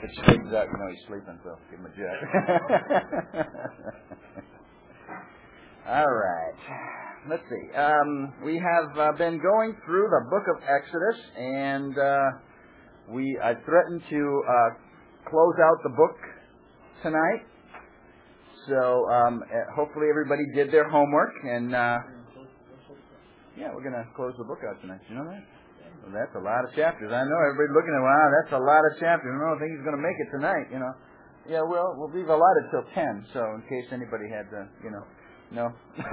it straightens out, he's sleeping, so give him a jet. All right. Let's see. We have been going through the book of Exodus, and I threatened to close out the book tonight. So hopefully everybody did their homework, and we're going to close the book out tonight. You know that? Well, that's a lot of chapters. I know everybody's looking at, wow, that's a lot of chapters. I don't think he's going to make it tonight, Yeah, well, we've allotted till 10, so in case anybody had to, no?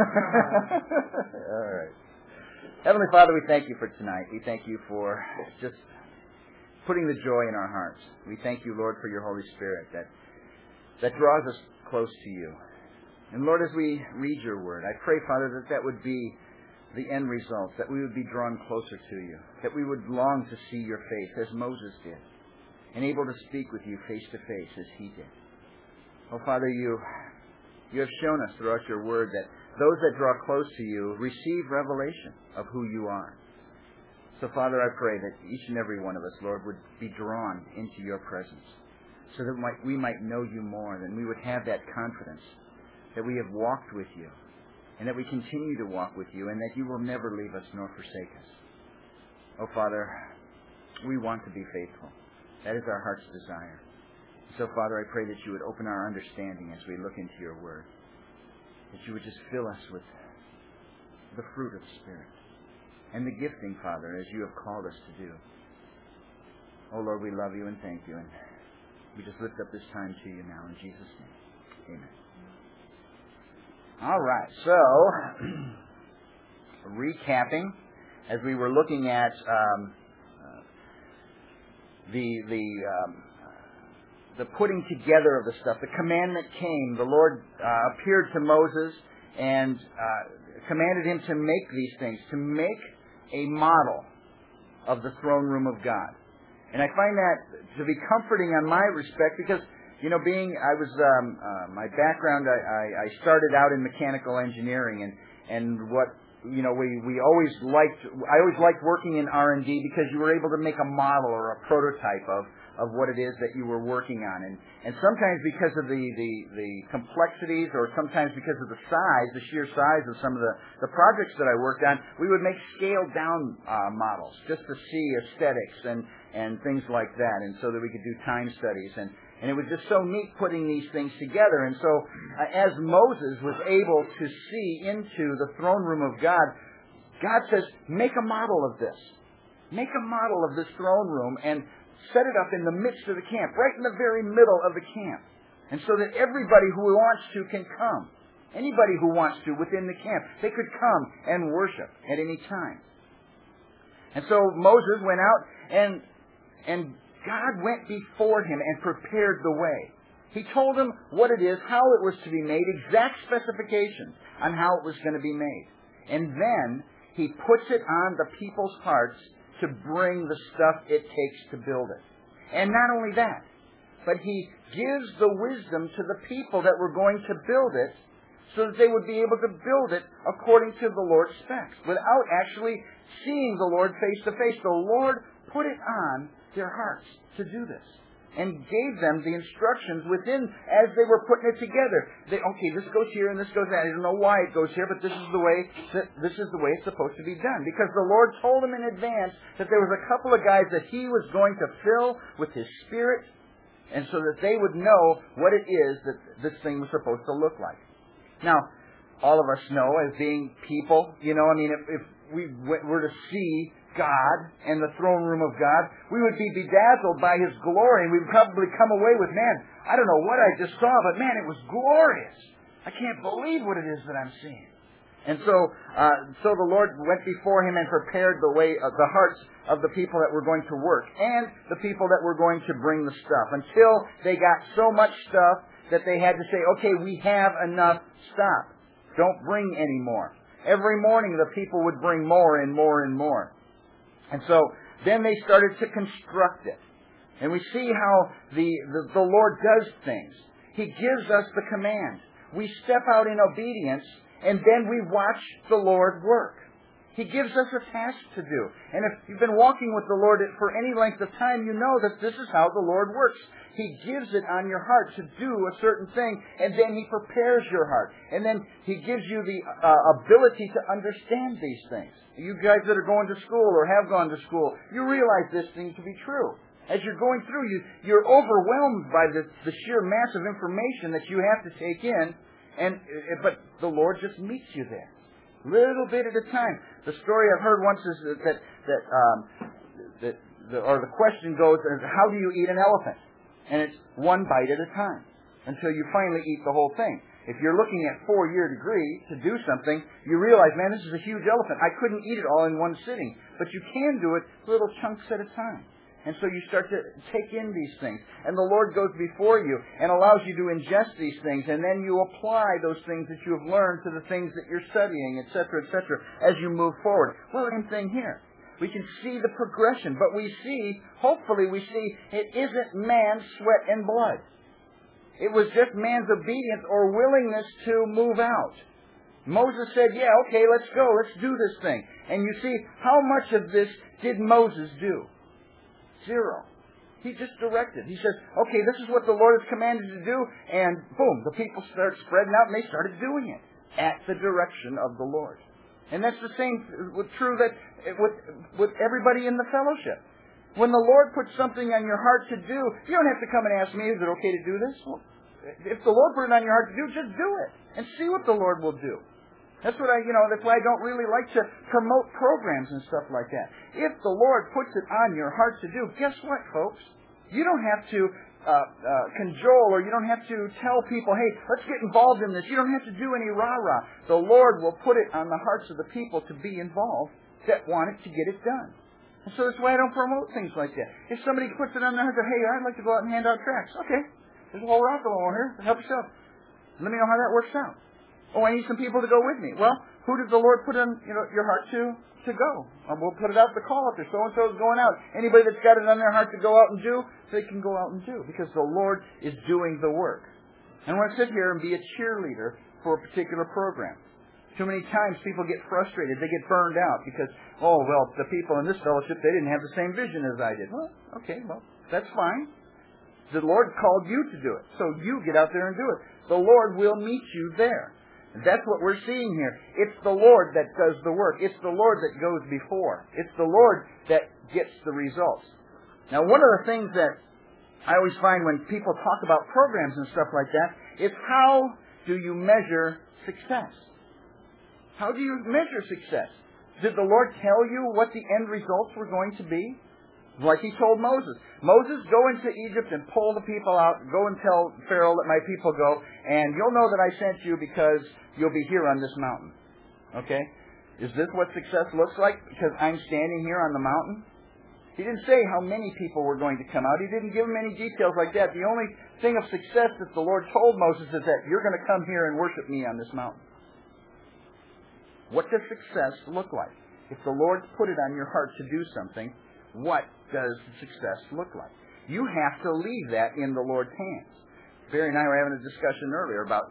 All right. Heavenly Father, we thank you for tonight. We thank you for just putting the joy in our hearts. We thank you, Lord, for your Holy Spirit that draws us close to you. And Lord, as we read your word, I pray, Father, that would be the end result, that we would be drawn closer to you, that we would long to see your face as Moses did, and able to speak with you face to face as he did. Oh, Father, you have shown us throughout your word that those that draw close to you receive revelation of who you are. So, Father, I pray that each and every one of us, Lord, would be drawn into your presence so that we might know you more, and we would have that confidence that we have walked with you and that we continue to walk with you and that you will never leave us nor forsake us. Oh, Father, we want to be faithful. That is our heart's desire. So, Father, I pray that you would open our understanding as we look into your word, that you would just fill us with the fruit of the Spirit and the gifting, Father, as you have called us to do. Oh, Lord, we love you and thank you, and we just lift up this time to you now in Jesus' name. Amen. All right, so recapping, as we were looking at the putting together of the stuff, the commandment came. The Lord appeared to Moses and commanded him to make these things, to make a model of the throne room of God. And I find that to be comforting on my respect because, my background, I started out in mechanical engineering and what, we always I always liked working in R&D because you were able to make a model or a prototype of what it is that you were working on. And sometimes because of the complexities or sometimes because of the sheer size of some of the projects that I worked on, we would make scaled down models just to see aesthetics and things like that, and so that we could do time studies. And it was just so neat putting these things together. And so as Moses was able to see into the throne room of God, God says, make a model of this. Make a model of this throne room and set it up in the midst of the camp, right in the very middle of the camp. And so that everybody who wants to can come. Anybody who wants to within the camp, they could come and worship at any time. And so Moses went out and God went before him and prepared the way. He told him what it is, how it was to be made, exact specifications on how it was going to be made. And then he puts it on the people's hearts to bring the stuff it takes to build it. And not only that, but he gives the wisdom to the people that were going to build it so that they would be able to build it according to the Lord's specs without actually seeing the Lord face to face. The Lord put it on their hearts to do this and gave them the instructions within as they were putting it together. This goes here and this goes there. I don't know why it goes here, but this is the way it's supposed to be done. Because the Lord told them in advance that there was a couple of guys that he was going to fill with his Spirit, and so that they would know what it is that this thing was supposed to look like. Now, all of us know as being people, if we were to see God and the throne room of God, we would be bedazzled by his glory, and we would probably come away with, man, I don't know what I just saw, but man, it was glorious. I can't believe what it is that I'm seeing. And so the Lord went before him and prepared the way, the hearts of the people that were going to work and the people that were going to bring the stuff until they got so much stuff that they had to say, okay, we have enough, stop. Don't bring any more. Every morning the people would bring more and more and more. And so then they started to construct it. And we see how the Lord does things. He gives us the command. We step out in obedience, and then we watch the Lord work. He gives us a task to do. And if you've been walking with the Lord for any length of time, you know that this is how the Lord works. He gives it on your heart to do a certain thing, and then He prepares your heart. And then He gives you the ability to understand these things. You guys that are going to school or have gone to school, you realize this thing to be true. As you're going through, you're overwhelmed by the sheer mass of information that you have to take in, but the Lord just meets you there. Little bit at a time. The story I've heard once is the question goes, how do you eat an elephant? And it's one bite at a time until you finally eat the whole thing. If you're looking at 4-year degree to do something, you realize, man, this is a huge elephant. I couldn't eat it all in one sitting. But you can do it little chunks at a time. And so you start to take in these things. And the Lord goes before you and allows you to ingest these things. And then you apply those things that you have learned to the things that you're studying, etc., as you move forward. Well, same thing here. We can see the progression. But hopefully we see, it isn't man's sweat and blood. It was just man's obedience or willingness to move out. Moses said, yeah, okay, let's go. Let's do this thing. And you see, how much of this did Moses do? 0. He just directed. He said, okay, this is what the Lord has commanded you to do, and boom, the people start spreading out, and they started doing it at the direction of the Lord. And that's the same true that with everybody in the fellowship. When the Lord puts something on your heart to do, you don't have to come and ask me, is it okay to do this? Well, if the Lord put it on your heart to do, just do it, and see what the Lord will do. That's why I don't really like to promote programs and stuff like that. If the Lord puts it on your heart to do, guess what, folks? You don't have to cajole, or you don't have to tell people, hey, let's get involved in this. You don't have to do any rah-rah. The Lord will put it on the hearts of the people to be involved that want it to get it done. And so that's why I don't promote things like that. If somebody puts it on their heart, hey, I'd like to go out and hand out tracts. Okay, there's a whole raffle on here. Help yourself. Let me know how that works out. Oh, I need some people to go with me. Well, who did the Lord put in your heart to go? We'll put it out the call if there's so-and-so is going out. Anybody that's got it on their heart to go out and do, they can go out and do, because the Lord is doing the work. I don't want to sit here and be a cheerleader for a particular program. Too many times people get frustrated. They get burned out because, the people in this fellowship, they didn't have the same vision as I did. Well, okay, that's fine. The Lord called you to do it, so you get out there and do it. The Lord will meet you there. That's what we're seeing here. It's the Lord that does the work. It's the Lord that goes before. It's the Lord that gets the results. Now, one of the things that I always find when people talk about programs and stuff like that is, how do you measure success? How do you measure success? Did the Lord tell you what the end results were going to be? Like He told Moses. Moses, go into Egypt and pull the people out. Go and tell Pharaoh, let my people go. And you'll know that I sent you because you'll be here on this mountain. Okay? Is this what success looks like? Because I'm standing here on the mountain? He didn't say how many people were going to come out. He didn't give him any details like that. The only thing of success that the Lord told Moses is that you're going to come here and worship me on this mountain. What does success look like? If the Lord put it on your heart to do something, what does success look like? You have to leave that in the Lord's hands. Barry and I were having a discussion earlier about,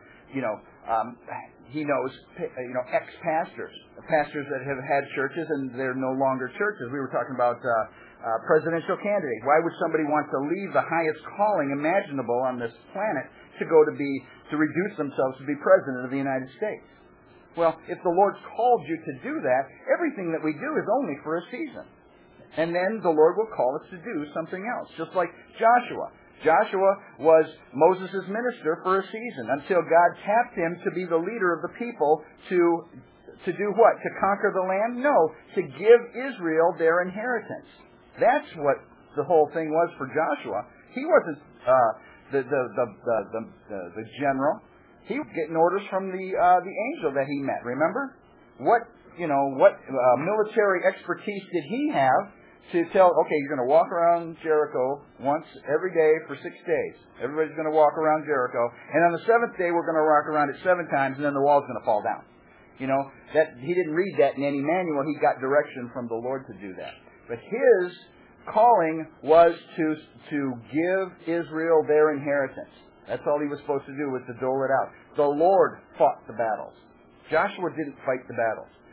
he knows, ex-pastors, pastors that have had churches and they're no longer churches. We were talking about presidential candidates. Why would somebody want to leave the highest calling imaginable on this planet to reduce themselves to be president of the United States? Well, if the Lord's called you to do that, everything that we do is only for a season. And then the Lord will call us to do something else. Just like Joshua. Joshua was Moses' minister for a season until God tapped him to be the leader of the people to do what? To conquer the land? No. To give Israel their inheritance. That's what the whole thing was for Joshua. He wasn't the general. He was getting orders from the angel that he met. Remember? What military expertise did he have to tell, okay, you're going to walk around Jericho once every day for 6 days. Everybody's going to walk around Jericho. And on the 7th day, we're going to walk around it 7 times, and then the wall's going to fall down. That he didn't read that in any manual. He got direction from the Lord to do that. But his calling was to give Israel their inheritance. That's all he was supposed to do, was to dole it out. The Lord fought the battles. Joshua didn't fight the battles.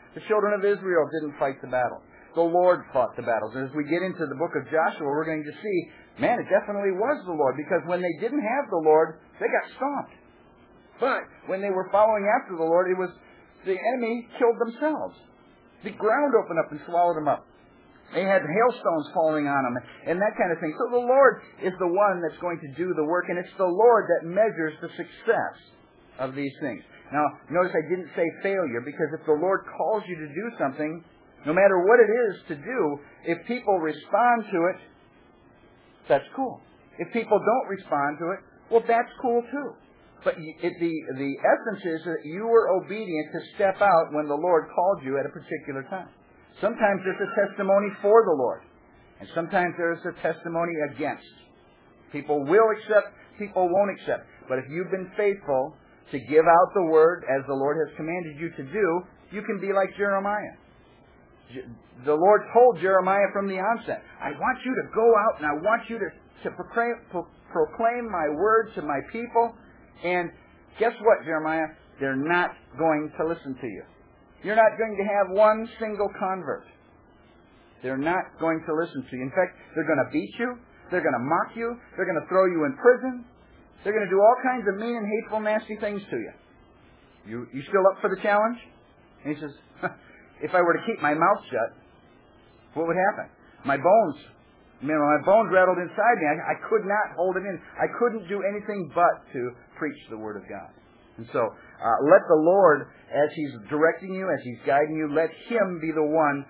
The children of Israel didn't fight the battle. The Lord fought the battles. And as we get into the book of Joshua, we're going to see, man, it definitely was the Lord, because when they didn't have the Lord, they got stomped. But when they were following after the Lord, it was the enemy killed themselves. The ground opened up and swallowed them up. They had hailstones falling on them and that kind of thing. So the Lord is the one that's going to do the work, and it's the Lord that measures the success of these things. Now, notice I didn't say failure, because if the Lord calls you to do something, no matter what it is to do, if people respond to it, that's cool. If people don't respond to it, well, that's cool too. But the essence is that you were obedient to step out when the Lord called you at a particular time. Sometimes there's a testimony for the Lord, and sometimes there's a testimony against. People will accept, people won't accept. But if you've been faithful to give out the word as the Lord has commanded you to do, you can be like Jeremiah. The Lord told Jeremiah from the onset, I want you to go out and I want you to proclaim my word to my people. And guess what, Jeremiah? They're not going to listen to you. You're not going to have one single convert. They're not going to listen to you. In fact, they're going to beat you. They're going to mock you. They're going to throw you in prison. They're going to do all kinds of mean and hateful, nasty things to you. You still up for the challenge? And he says, if I were to keep my mouth shut, what would happen? My bones rattled inside me. I could not hold it in. I couldn't do anything but to preach the Word of God. And so, let the Lord, as He's directing you, as He's guiding you, let Him be the one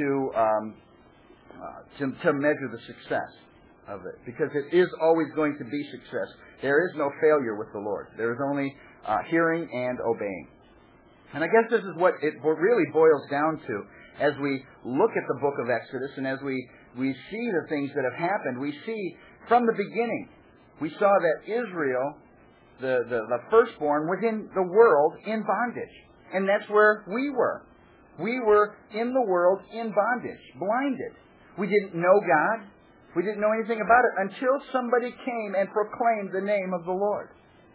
to measure the success of it. Because it is always going to be success. There is no failure with the Lord. There is only hearing and obeying. And I guess this is what it really boils down to as we look at the book of Exodus and as we see the things that have happened. We see from the beginning, we saw that Israel, the firstborn, was in the world in bondage. And that's where we were. We were in the world in bondage, blinded. We didn't know God. We didn't know anything about it until somebody came and proclaimed the name of the Lord.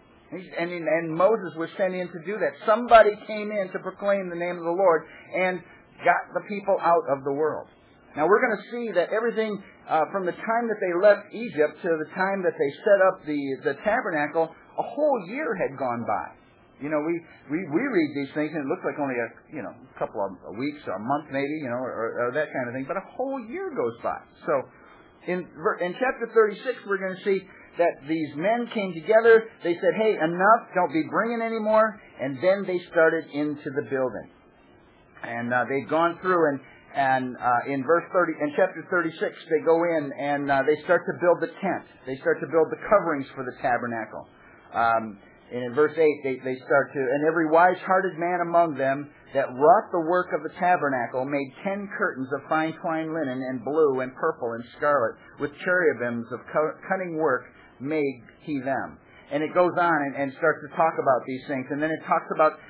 And Moses was sent in to do that. Somebody came in to proclaim the name of the Lord and got the people out of the world. Now we're going to see that everything from the time that they left Egypt to the time that they set up the tabernacle, a whole year had gone by. You know, we read these things and it looks like only a couple of weeks or a month maybe, or that kind of thing. But a whole year goes by. So in chapter 36 we're going to see that these men came together. They said, hey, enough, don't be bringing any more. And then they started into the building. And they've gone through and in verse 30, in chapter 36, they go in and they start to build the tent. They start to build the coverings for the tabernacle. And in verse 8, they start to, and every wise-hearted man among them that wrought the work of the tabernacle made 10 curtains of fine twined linen and blue and purple and scarlet with cherubims of cunning work made he them. And it goes on and starts to talk about these things. And then it talks about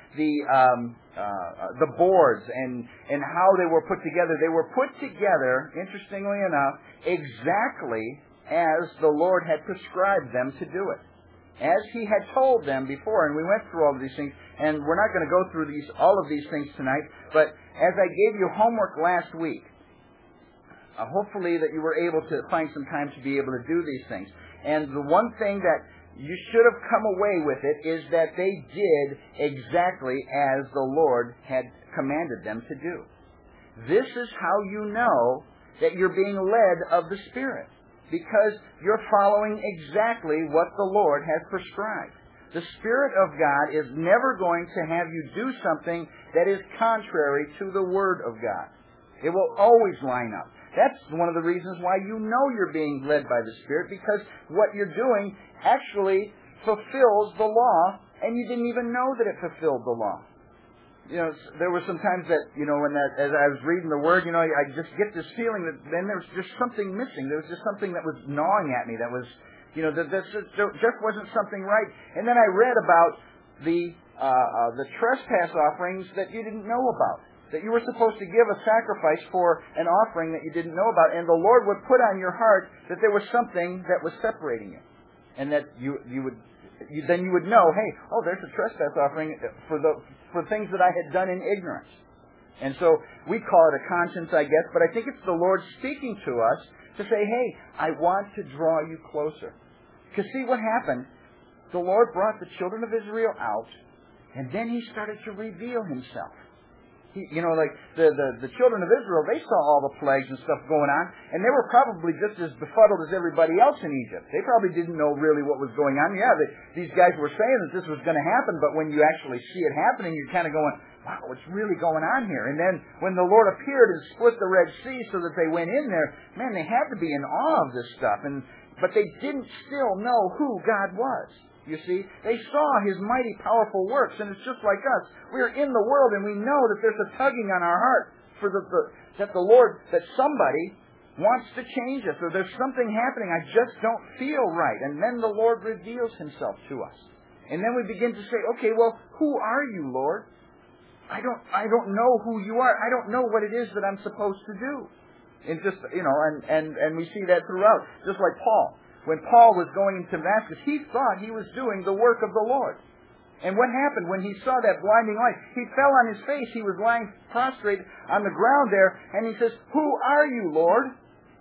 the boards and how they were put together. They were put together, interestingly enough, exactly as the Lord had prescribed them to do it. As He had told them before, and we went through all of these things, and we're not going to go through all of these things tonight, but as I gave you homework last week, hopefully that you were able to find some time to be able to do these things. And the one thing that you should have come away with it is that they did exactly as the Lord had commanded them to do. This is how you know that you're being led of the Spirit, because you're following exactly what the Lord has prescribed. The Spirit of God is never going to have you do something that is contrary to the Word of God. It will always line up. That's one of the reasons why you know you're being led by the Spirit, because what you're doing actually fulfills the law, and you didn't even know that it fulfilled the law. There were some times that, as I was reading the Word, I just get this feeling that then there was just something missing. There was just something that was gnawing at me that was, that just wasn't something right. And then I read about the trespass offerings that you didn't know about. That you were supposed to give a sacrifice for an offering that you didn't know about, and the Lord would put on your heart that there was something that was separating you, and that you would know, hey, there's a trespass offering for things that I had done in ignorance. And so we call it a conscience, I guess, but I think it's the Lord speaking to us to say, hey, I want to draw you closer. Because see what happened? The Lord brought the children of Israel out, and then He started to reveal Himself. Like the children of Israel, they saw all the plagues and stuff going on, and they were probably just as befuddled as everybody else in Egypt. They probably didn't know really what was going on. Yeah, these guys were saying that this was going to happen, but when you actually see it happening, you're kind of going, wow, what's really going on here? And then when the Lord appeared and split the Red Sea so that they went in there, man, they had to be in awe of this stuff. But they didn't still know who God was. You see, they saw His mighty, powerful works, and it's just like us. We're in the world, and we know that there's a tugging on our heart for that somebody wants to change us, or there's something happening. I just don't feel right, and then the Lord reveals Himself to us, and then we begin to say, okay, well, who are you, Lord? I don't know who you are. I don't know what it is that I'm supposed to do. And just and we see that throughout, just like Paul. When Paul was going into Damascus, he thought he was doing the work of the Lord. And what happened when he saw that blinding light? He fell on his face. He was lying prostrate on the ground there, and he says, who are you, Lord?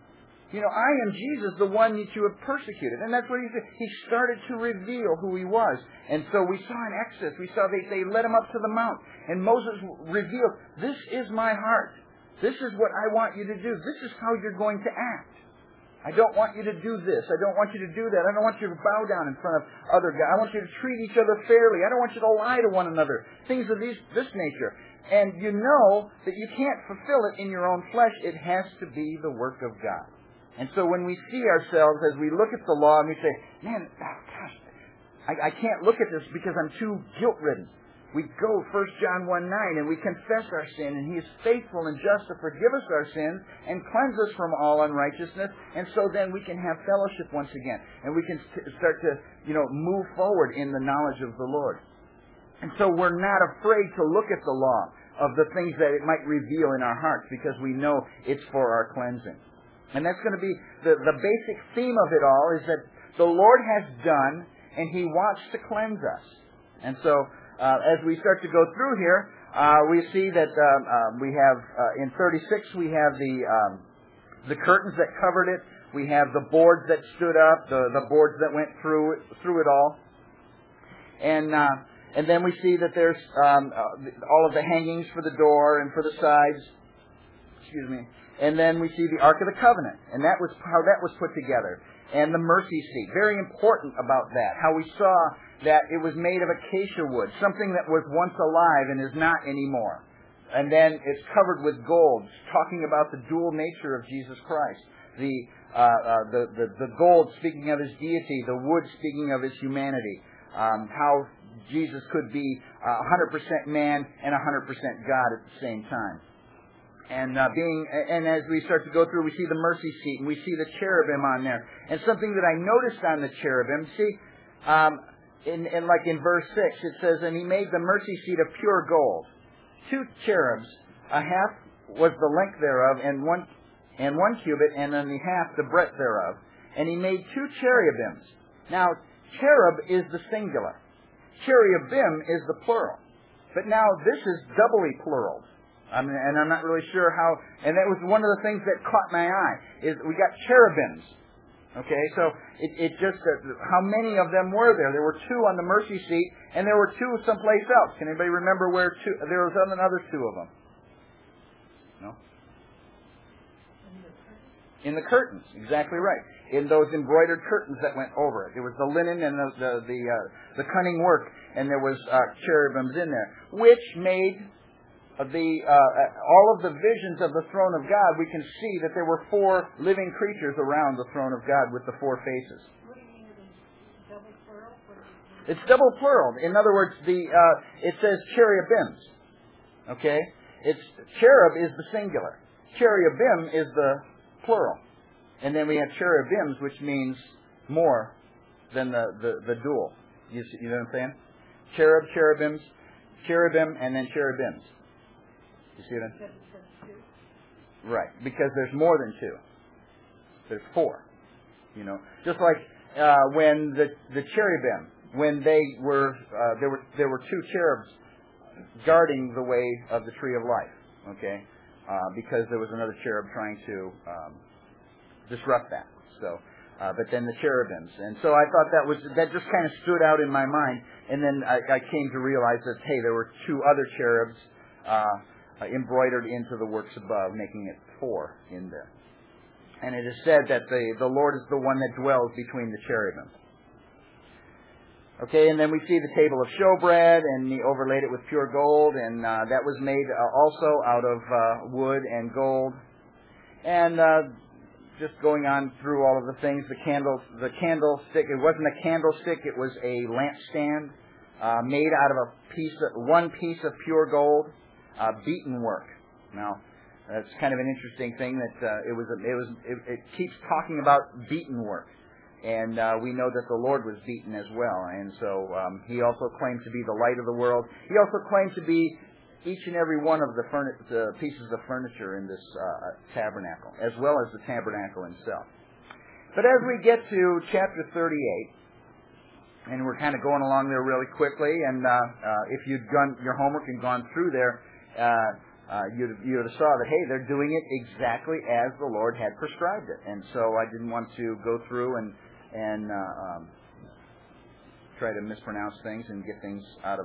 I am Jesus, the one that you have persecuted. And that's what he said. He started to reveal who he was. And so we saw in Exodus, we saw they led him up to the mount. And Moses revealed, this is my heart. This is what I want you to do. This is how you're going to act. I don't want you to do this. I don't want you to do that. I don't want you to bow down in front of other guys. I want you to treat each other fairly. I don't want you to lie to one another. Things of this nature. And you know that you can't fulfill it in your own flesh. It has to be the work of God. And so when we see ourselves, as we look at the law and we say, man, gosh, I can't look at this because I'm too guilt-ridden. We go 1 John 1:9 and we confess our sin, and He is faithful and just to forgive us our sins and cleanse us from all unrighteousness, and so then we can have fellowship once again, and we can start to move forward in the knowledge of the Lord. And so we're not afraid to look at the law of the things that it might reveal in our hearts, because we know it's for our cleansing. And that's going to be the basic theme of it all, is that the Lord has done, and He wants to cleanse us. And so as we start to go through here, we see that we have in 36 we have the curtains that covered it. We have the boards that stood up, the boards that went through it all, and then we see that there's all of the hangings for the door and for the sides. Excuse me. And then we see the Ark of the Covenant, and that was how that was put together. And the mercy seat, very important about that. How we saw that it was made of acacia wood, something that was once alive and is not anymore. And then it's covered with gold, talking about the dual nature of Jesus Christ. The gold speaking of His deity, the wood speaking of His humanity. How Jesus could be 100% man and 100% God at the same time. And as we start to go through, we see the mercy seat, and we see the cherubim on there. And something that I noticed on the cherubim, like in verse 6, it says, and He made the mercy seat of pure gold. 2 cherubs, a half was the length thereof, and one cubit, and then the half the breadth thereof. And He made 2 cherubims. Now, cherub is the singular. Cherubim is the plural. But now this is doubly plural. And I'm not really sure how, and that was one of the things that caught my eye, is we got cherubims. Okay, so it just, how many of them were there? There were 2 on the mercy seat, and there were 2 someplace else. Can anybody remember where 2, there was another 2 of them? No? In the curtains, exactly right. In those embroidered curtains that went over it. There was the linen and the cunning work, and there was cherubims in there, which made all of the visions of the throne of God. We can see that there were 4 living creatures around the throne of God with the 4 faces. What do you mean? Double plural? It's double plural. In other words, it says cherubims. Okay, cherub is the singular. Cherubim is the plural, and then we have cherubims, which means more than the dual. You know what I'm saying? Cherubims, cherubim, and then cherubims. You see what I'm saying? Right, because there's more than 2. There's 4. Just like when the cherubim, when they were there were 2 cherubs guarding the way of the tree of life. okay, because there was another cherub trying to disrupt that. So, but then the cherubims, and so I thought that just kind of stood out in my mind, and then I came to realize that hey, there were two other cherubs embroidered into the works above, making it 4 in there. And it is said that the Lord is the one that dwells between the cherubim. Okay, and then we see the table of showbread, and he overlaid it with pure gold, and that was made also out of wood and gold. And just going on through all of the things, the candlestick, it wasn't a candlestick, it was a lampstand made out of one piece of pure gold, beaten work. Now, that's kind of an interesting thing that it keeps talking about beaten work. And we know that the Lord was beaten as well. And so he also claimed to be the light of the world. He also claimed to be each and every one of the pieces of furniture in this tabernacle, as well as the tabernacle himself. But as we get to chapter 38, and we're kind of going along there really quickly, and if you'd done your homework and gone through there, you'd have saw that, hey, they're doing it exactly as the Lord had prescribed it. And so I didn't want to go through and try to mispronounce things and get things out of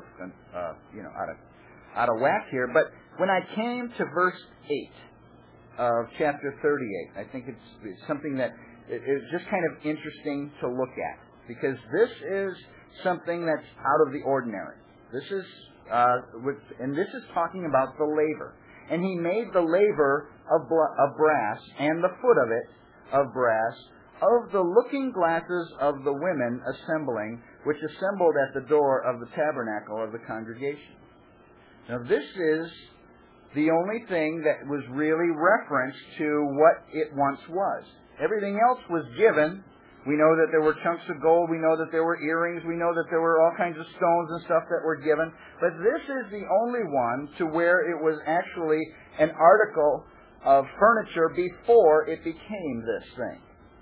whack here. But when I came to verse 8 of chapter 38, I think it's something that is just kind of interesting to look at, because this is something that's out of the ordinary. This is this is talking about the laver. And he made the laver of brass, and the foot of it of brass, of the looking glasses of the women assembling, which assembled at the door of the tabernacle of the congregation. Now this is the only thing that was really referenced to what it once was. Everything else was given. We know that there were chunks of gold. We know that there were earrings. We know that there were all kinds of stones and stuff that were given. But this is the only one to where it was actually an article of furniture before it became this thing.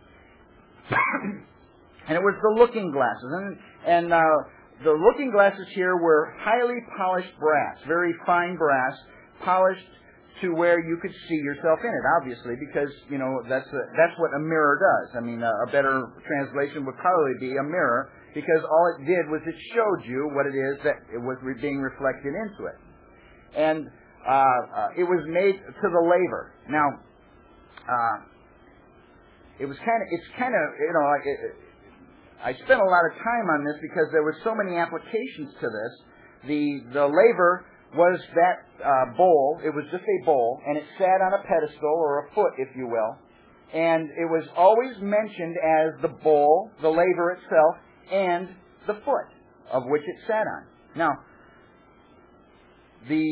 And it was the looking glasses. And the looking glasses here were highly polished brass, very fine brass, polished to where you could see yourself in it, obviously, because, that's what a mirror does. I mean, a better translation would probably be a mirror, because all it did was it showed you what it is that it was being reflected into it. And it was made to the laver. Now, I spent a lot of time on this because there were so many applications to this. The laver was that bowl. It was just a bowl, and it sat on a pedestal, or a foot, if you will. And it was always mentioned as the bowl, the laver itself, and the foot of which it sat on. Now, the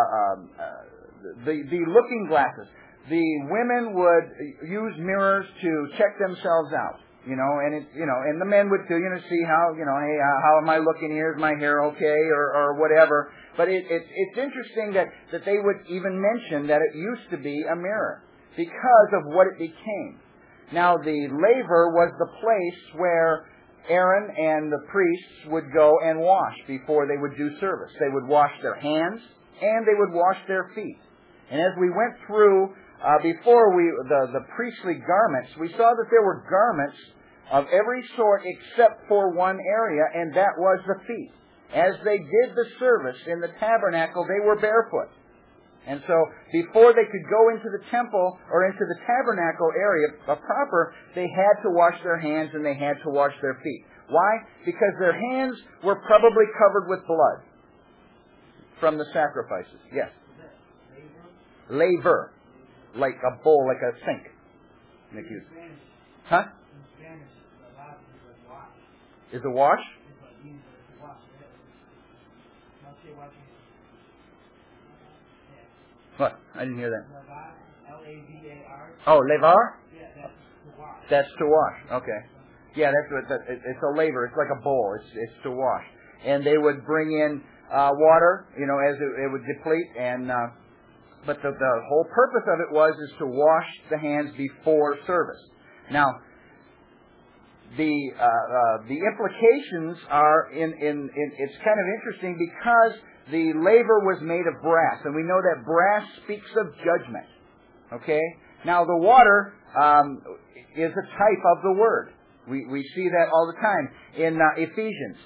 looking glasses. The women would use mirrors to check themselves out. And the men would too, see how, hey, how am I looking here? Is my hair okay, or whatever. But it's interesting that they would even mention that it used to be a mirror because of what it became. Now, the laver was the place where Aaron and the priests would go and wash before they would do service. They would wash their hands and they would wash their feet. And as we went through before the priestly garments, we saw that there were garments of every sort except for one area, and that was the feet. As they did the service in the tabernacle, they were barefoot. And so, before they could go into the temple or into the tabernacle area proper, they had to wash their hands and they had to wash their feet. Why? Because their hands were probably covered with blood from the sacrifices. Yes? Laver. Like a bowl, like a sink. Nick used. Huh? Is a wash? What? I didn't hear that. Oh, lavar? That's to wash. Okay. Yeah, that's what. It's a laver. It's like a bowl. It's to wash. And they would bring in water, as it would deplete, and but the whole purpose of it is to wash the hands before service. Now, the implications are in it's kind of interesting because the laver was made of brass, and we know that brass speaks of judgment. Okay? Now, the water is a type of the Word. We see that all the time in Ephesians.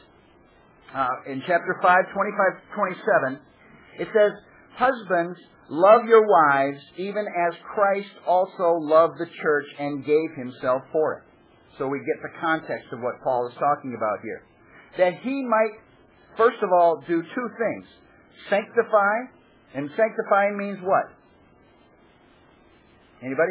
In chapter 5, 25-27, it says, "Husbands, love your wives, even as Christ also loved the church and gave himself for it." So we get the context of what Paul is talking about here. That he might, first of all, do two things. Sanctify, and sanctifying means what? Anybody?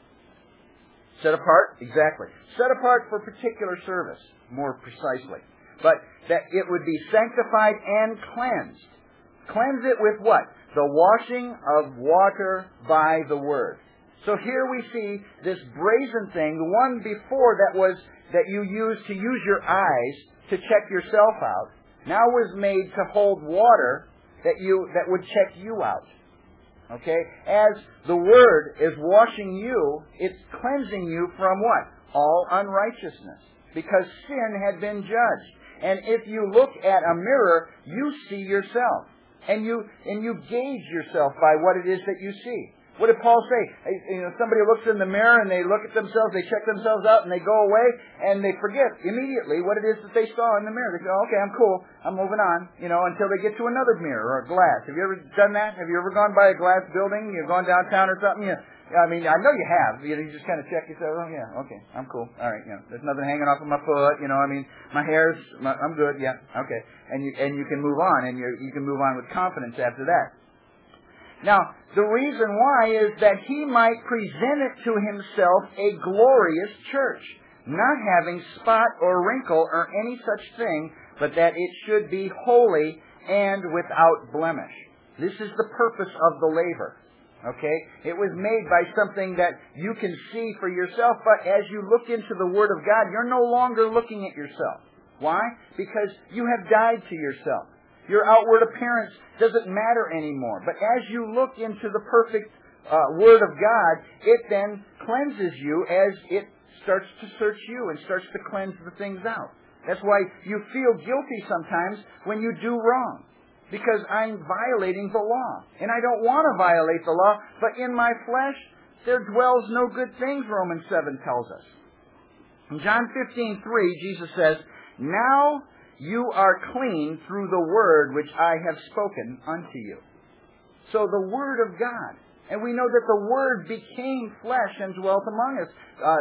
Set apart? Exactly. Set apart for particular service, more precisely. But that it would be sanctified and cleansed. Cleanse it with what? The washing of water by the Word. So here we see this brazen thing, the one before that you used to use your eyes to check yourself out, now was made to hold water that would check you out. Okay? As the Word is washing you, it's cleansing you from what? All unrighteousness. Because sin had been judged. And if you look at a mirror, you see yourself. And you gauge yourself by what it is that you see. What did Paul say? Somebody looks in the mirror and they look at themselves, they check themselves out, and they go away, and they forget immediately what it is that they saw in the mirror. They go, "Okay, I'm cool, I'm moving on," until they get to another mirror or a glass. Have you ever done that? Have you ever gone by a glass building? You've gone downtown or something? I know you have. You just kind of check yourself. "Oh yeah, okay, I'm cool. All right, there's nothing hanging off of my foot. My hair's, I'm good. Yeah, okay." And you can move on, and you can move on with confidence after that. Now, the reason why is that he might present it to himself a glorious church, not having spot or wrinkle or any such thing, but that it should be holy and without blemish. This is the purpose of the laver. Okay? It was made by something that you can see for yourself, but as you look into the Word of God, you're no longer looking at yourself. Why? Because you have died to yourself. Your outward appearance doesn't matter anymore. But as you look into the perfect Word of God, it then cleanses you as it starts to search you and starts to cleanse the things out. That's why you feel guilty sometimes when you do wrong. Because I'm violating the law. And I don't want to violate the law, but in my flesh there dwells no good things, Romans 7 tells us. In John 15:3, Jesus says, "Now you are clean through the word which I have spoken unto you." So the Word of God. And we know that the Word became flesh and dwelt among us.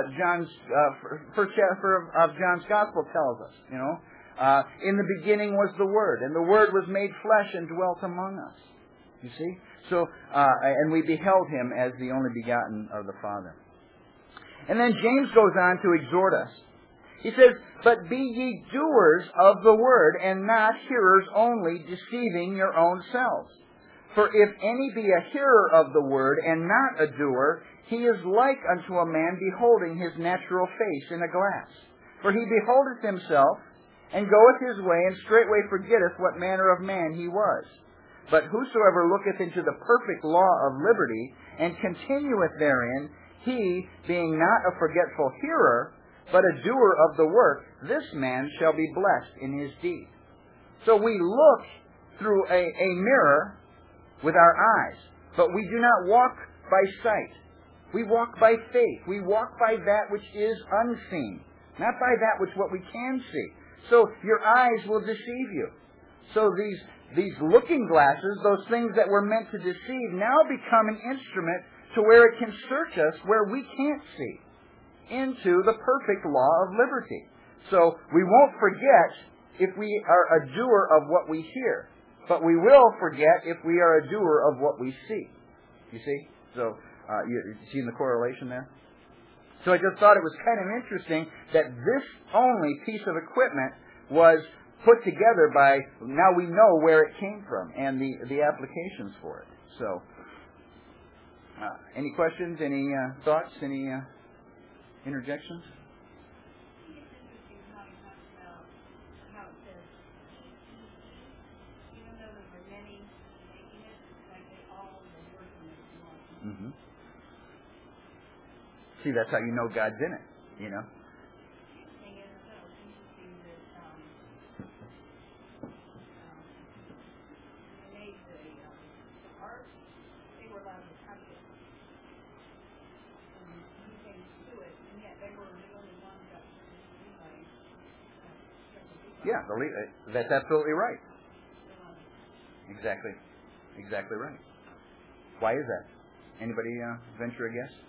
First chapter of John's Gospel tells us, in the beginning was the Word, and the Word was made flesh and dwelt among us. You see? So, and we beheld Him as the only begotten of the Father. And then James goes on to exhort us. He says, "But be ye doers of the word, and not hearers only, deceiving your own selves. For if any be a hearer of the word, and not a doer, he is like unto a man beholding his natural face in a glass. For he beholdeth himself, and goeth his way, and straightway forgetteth what manner of man he was. But whosoever looketh into the perfect law of liberty, and continueth therein, he, being not a forgetful hearer, but a doer of the work, this man shall be blessed in his deed." So we look through a mirror with our eyes, but we do not walk by sight. We walk by faith. We walk by that which is unseen, not by that which what we can see. So your eyes will deceive you. So these looking glasses, those things that were meant to deceive, now become an instrument to where it can search us where we can't see, into the perfect law of liberty. So we won't forget if we are a doer of what we hear, but we will forget if we are a doer of what we see. You see? So you see the correlation there? So I just thought it was kind of interesting that this only piece of equipment was put together by, now we know where it came from and the applications for it. So, any questions, any thoughts, any interjections? I think it's interesting how he talks about how it says, even though there were many making it, it's like they all were working as one. Mm-hmm. See, that's how you know God's in it, The thing is, though, it's interesting that Yeah, that's absolutely right. Exactly right. Why is that? Anybody venture a guess?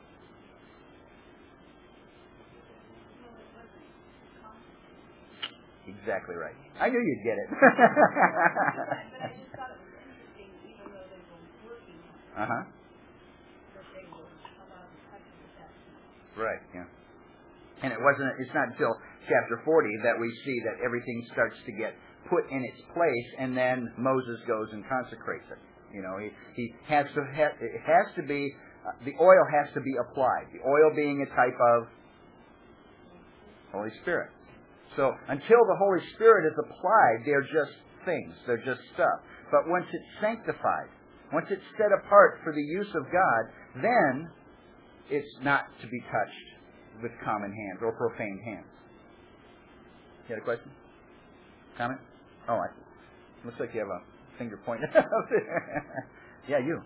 Exactly right. I knew you'd get it. But I just thought it was interesting, even though they were working on it, Uh-huh. that they were allowed to touch it at that time. Right, yeah. And it's not until chapter 40 that we see that everything starts to get put in its place, and then Moses goes and consecrates it. You know, he has to, it has to be, the oil has to be applied. The oil being a type of Holy Spirit. So until the Holy Spirit is applied, they're just things. They're just stuff. But once it's sanctified, once it's set apart for the use of God, then it's not to be touched with common hands or profane hands. You had a question? Comment? Oh, looks like you have a finger pointed out there. Yeah, you.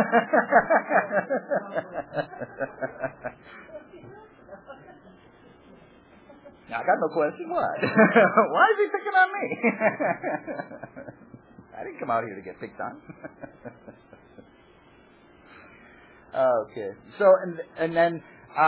Now, I got no question. What? Why is he picking on me? I didn't come out here to get picked on. Okay. So, and then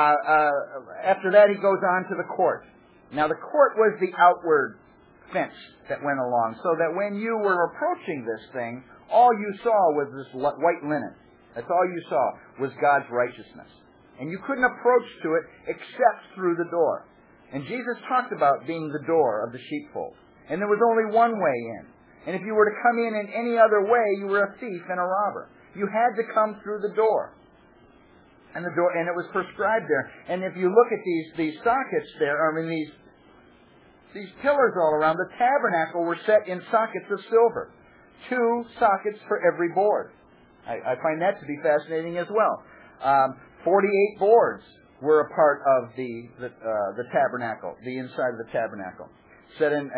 after that, he goes on to the court. Now, the court was the outward fence that went along, so that when you were approaching this thing, all you saw was this white linen. That's all you saw was God's righteousness. And you couldn't approach to it except through the door. And Jesus talked about being the door of the sheepfold. And there was only one way in. And if you were to come in any other way, you were a thief and a robber. You had to come through the door. And the door, and it was prescribed there. And if you look at these sockets there, these pillars all around, the tabernacle were set in sockets of silver. 2 sockets for every board. I find that to be fascinating as well. 48 boards were a part of the tabernacle, the inside of the tabernacle. Set in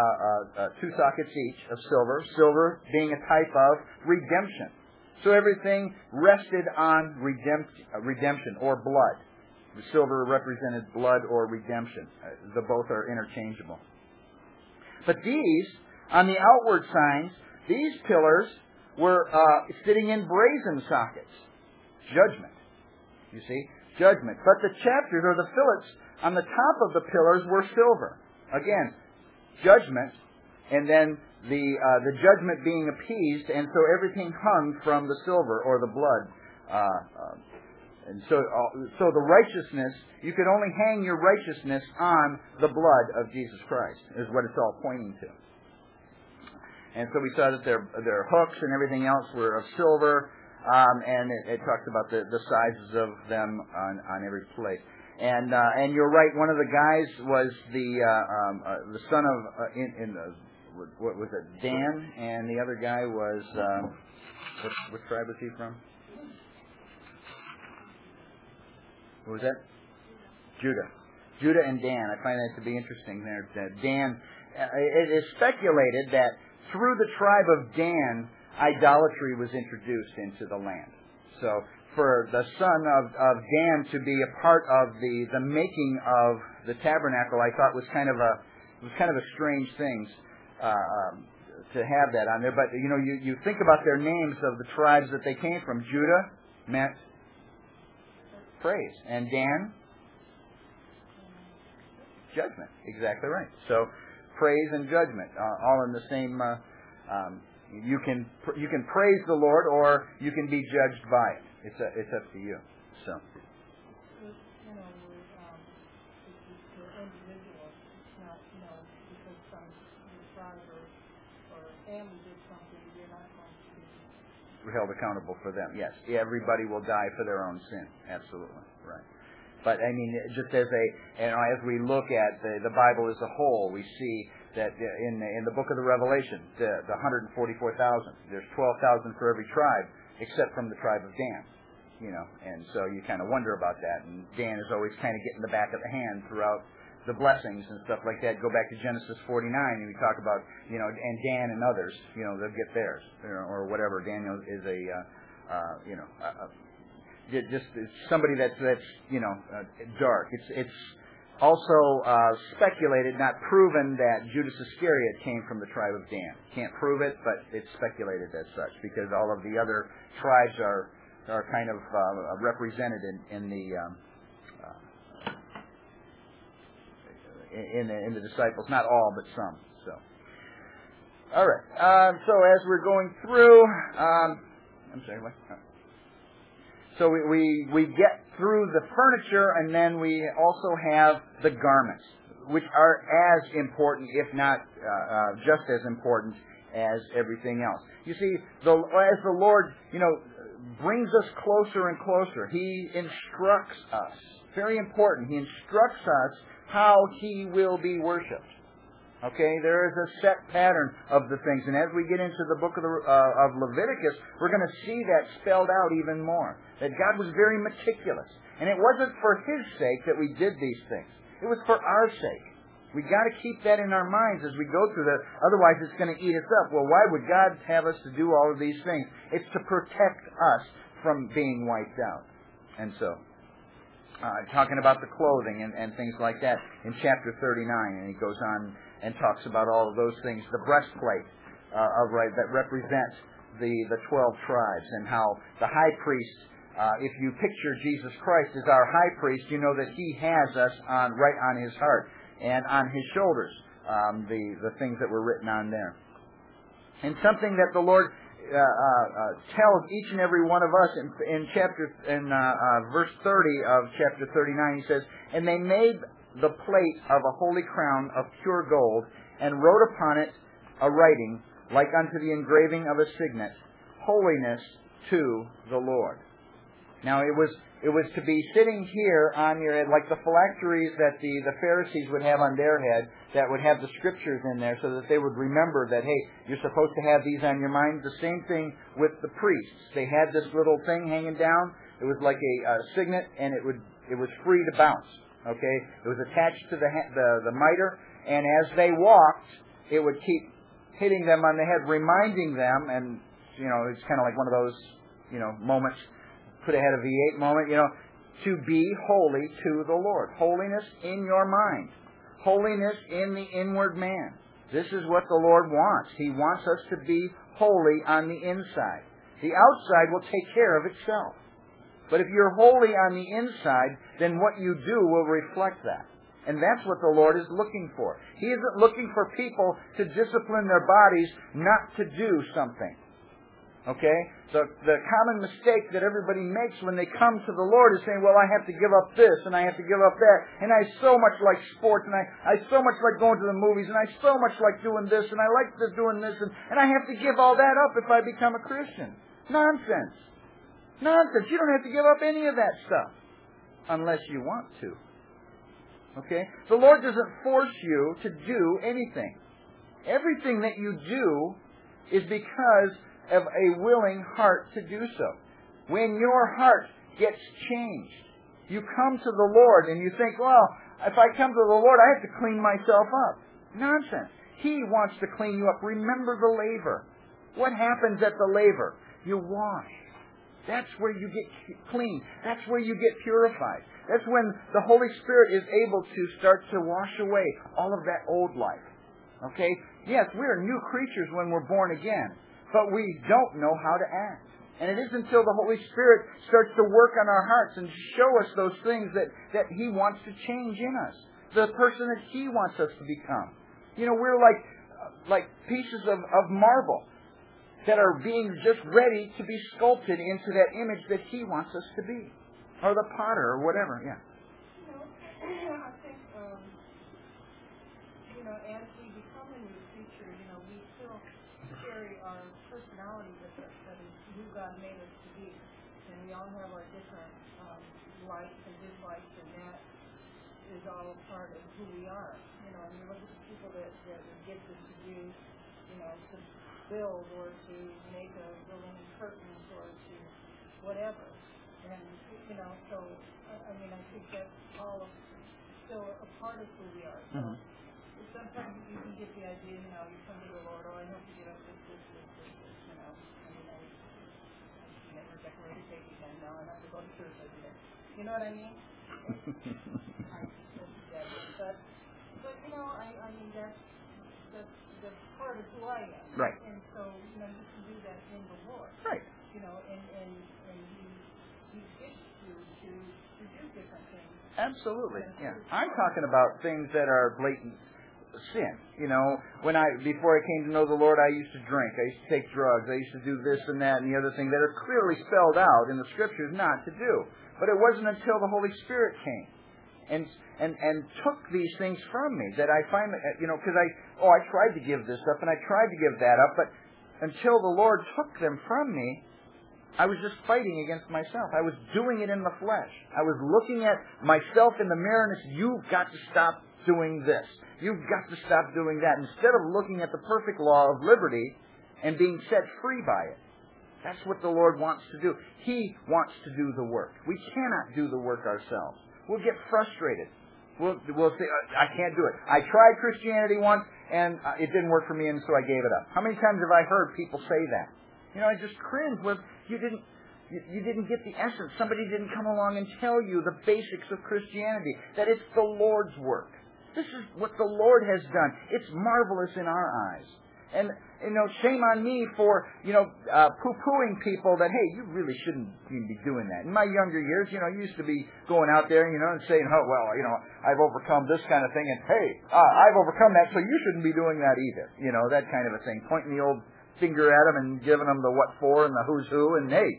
2 sockets each of silver, silver being a type of redemption. So everything rested on redemption or blood. The silver represented blood or redemption. The both are interchangeable. But these, on the outward signs, these pillars were sitting in brazen sockets. Judgment. You see? Judgment. But the chapters or the fillets on the top of the pillars were silver. Again, judgment, and then the judgment being appeased, and so everything hung from the silver or the blood. And so the righteousness, you could only hang your righteousness on the blood of Jesus Christ, is what it's all pointing to. And so we saw that their hooks and everything else were of silver, and it talks about the sizes of them on every plate. And you're right. One of the guys was the son of what was it, Dan, and the other guy was what tribe was he from? What was that? Judah and Dan. I find that to be interesting there. Dan. It is speculated that through the tribe of Dan, idolatry was introduced into the land. So for the son of Dan to be a part of the making of the tabernacle, I thought was kind of a strange thing to have that on there. But you think about their names of the tribes that they came from. Judah meant praise, and Dan, judgment. Exactly right. So praise and judgment, all in the same. You can praise the Lord, or you can be judged by it. It's up to you. So. Because some tribe or family did something, you're not going to be. We're held accountable for them. Yes, everybody will die for their own sin. Absolutely right. But I mean, just as as we look at the Bible as a whole, we see that in the book of the Revelation, the 144,000, there's 12,000 for every tribe, except from the tribe of Dan. And so you kind of wonder about that. And Dan is always kind of getting the back of the hand throughout the blessings and stuff like that. Go back to Genesis 49, and we talk about, and Dan and others, they'll get theirs, or whatever. Daniel is just somebody that's dark. It's also speculated, not proven, that Judas Iscariot came from the tribe of Dan. Can't prove it, but it's speculated as such because all of the other tribes are kind of represented in the disciples. Not all, but some. So, all right. So as we're going through, I'm sorry, what? So we get through the furniture, and then we also have the garments, which are as important, if not just as important, as everything else. You see, as the Lord, brings us closer and closer, He instructs us. Very important. He instructs us how He will be worshipped. Okay, there is a set pattern of the things, and as we get into the book of Leviticus, we're going to see that spelled out even more. That God was very meticulous, and it wasn't for His sake that we did these things. It was for our sake. We got to keep that in our minds as we go through that. Otherwise, it's going to eat us up. Well, why would God have us to do all of these things? It's to protect us from being wiped out, and so. Talking about the clothing and things like that in chapter 39, and he goes on and talks about all of those things. The breastplate that represents the 12 tribes, and how the high priest, if you picture Jesus Christ as our high priest, you know that He has us right on His heart and on His shoulders, the things that were written on there. And something that the Lord tells each and every one of us in verse 30 of chapter 39. He says, "And they made the plate of a holy crown of pure gold, and wrote upon it a writing like unto the engraving of a signet, holiness to the Lord." Now it was to be sitting here on your head, like the phylacteries that the Pharisees would have on their head, that would have the scriptures in there, so that they would remember that, hey, you're supposed to have these on your mind. The same thing with the priests. They had this little thing hanging down. It was like a signet, and it was free to bounce. Okay, it was attached to the mitre, and as they walked, it would keep hitting them on the head, reminding them, and it's kind of like one of those moments. Could have had a V8 moment, to be holy to the Lord. Holiness in your mind. Holiness in the inward man. This is what the Lord wants. He wants us to be holy on the inside. The outside will take care of itself. But if you're holy on the inside, then what you do will reflect that. And that's what the Lord is looking for. He isn't looking for people to discipline their bodies not to do something. Okay? The common mistake that everybody makes when they come to the Lord is saying, well, I have to give up this, and I have to give up that, and I so much like sports, and I so much like going to the movies, and I so much like doing this, and I like doing this, and I have to give all that up if I become a Christian. Nonsense. Nonsense. You don't have to give up any of that stuff unless you want to. Okay? The Lord doesn't force you to do anything. Everything that you do is because of a willing heart to do so. When your heart gets changed, you come to the Lord and you think, well, if I come to the Lord, I have to clean myself up. Nonsense. He wants to clean you up. Remember the laver. What happens at the laver? You wash. That's where you get clean. That's where you get purified. That's when the Holy Spirit is able to start to wash away all of that old life. Okay? Yes, we are new creatures when we're born again. But we don't know how to act. And it isn't until the Holy Spirit starts to work on our hearts and show us those things that He wants to change in us. The person that He wants us to become. We're like pieces of marble that are being just ready to be sculpted into that image that He wants us to be. Or the potter, or whatever, yeah. I think, as we become a new creature, we still carry our personality with us, that is who God made us to be. And we all have our different likes and dislikes, and that is all part of who we are. And you look at the people that are gifted to do, to build or to make a building curtains or to whatever. And, so, I think that's all still a part of who we are. So sometimes you can get the idea, you come to the Lord, I have to get up this, I never decorated baby again, now I have to go to church every day. You know what I mean? But you know, I mean that's part of who I am. Right. And so, you know, you can do that in the Lord. Right. You know, and he gets you to do different things. Absolutely. Yeah. I'm talking about things that are blatant sin. You know, before I came to know the Lord, I used to drink, I used to take drugs, I used to do this and that and the other thing that are clearly spelled out in the Scriptures not to do. But it wasn't until the Holy Spirit came and took these things from me that I finally, because I tried to give this up and I tried to give that up, but until the Lord took them from me, I was just fighting against myself. I was doing it in the flesh. I was looking at myself in the mirror and said, you've got to stop doing this. You've got to stop doing that. Instead of looking at the perfect law of liberty and being set free by it. That's what the Lord wants to do. He wants to do the work. We cannot do the work ourselves. We'll get frustrated. We'll say, I can't do it. I tried Christianity once and it didn't work for me and so I gave it up. How many times have I heard people say that? I just cringe when you didn't get the essence. Somebody didn't come along and tell you the basics of Christianity, that it's the Lord's work. This is what the Lord has done. It's marvelous in our eyes. And, shame on me for, poo-pooing people that, hey, you really shouldn't be doing that. In my younger years, I used to be going out there, and saying, oh, well, I've overcome this kind of thing, and hey, I've overcome that, so you shouldn't be doing that either. That kind of a thing. Pointing the old finger at them and giving them the what for and the who's who, and hey,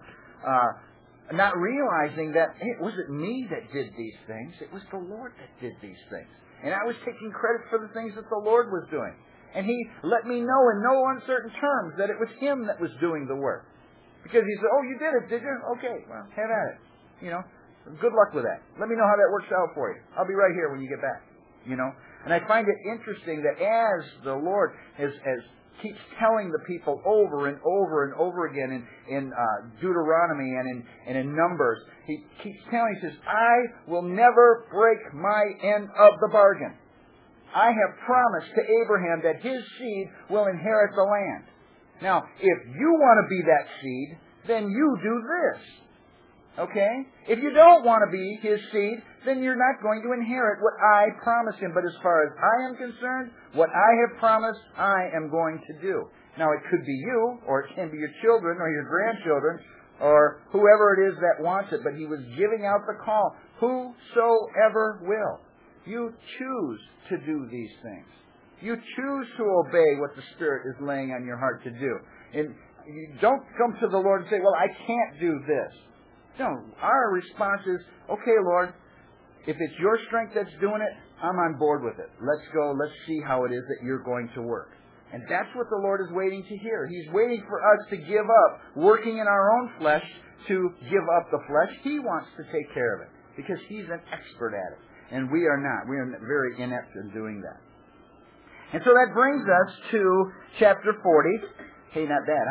not realizing that it wasn't me that did these things, it was the Lord that did these things. And I was taking credit for the things that the Lord was doing. And He let me know in no uncertain terms that it was Him that was doing the work. Because He said, oh, you did it, did you? Okay, well, have at it. Good luck with that. Let me know how that works out for you. I'll be right here when you get back. And I find it interesting that as the Lord keeps telling the people over and over and over again in Deuteronomy and in Numbers, He keeps telling, He says, I will never break my end of the bargain. I have promised to Abraham that his seed will inherit the land. Now, if you want to be that seed, then you do this. Okay? If you don't want to be his seed, then you're not going to inherit what I promised him. But as far as I am concerned, what I have promised, I am going to do. Now, it could be you, or it can be your children, or your grandchildren, or whoever it is that wants it. But He was giving out the call, whosoever will. You choose to do these things. You choose to obey what the Spirit is laying on your heart to do. And you don't come to the Lord and say, well, I can't do this. No, our response is, okay, Lord, if it's your strength that's doing it, I'm on board with it. Let's go. Let's see how it is that you're going to work. And that's what the Lord is waiting to hear. He's waiting for us to give up working in our own flesh, to give up the flesh. He wants to take care of it because He's an expert at it. And we are not. We are very inept in doing that. And so that brings us to chapter 40. Hey, not bad,